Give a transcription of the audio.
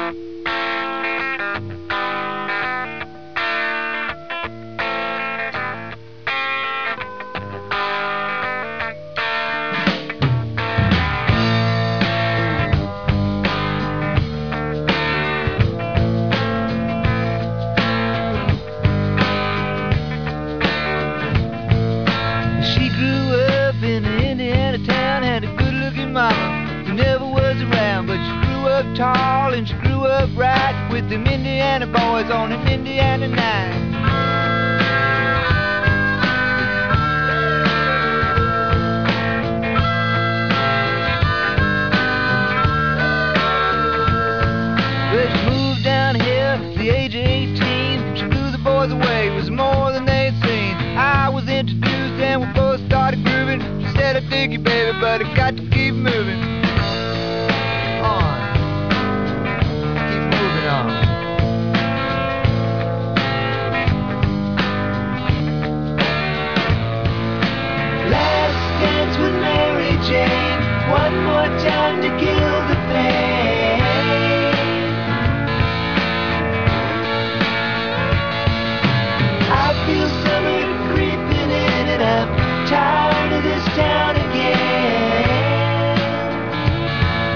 She grew up in an Indiana town, had a good-looking mama who never was around, but she grew up tall and she grew up right with them Indiana boys on an Indiana night. Well, she moved down here at the age of 18. She blew the boys away, it was more than they'd seen. I was introduced and we both started grooving. She said, I dig you, baby, but I got to keep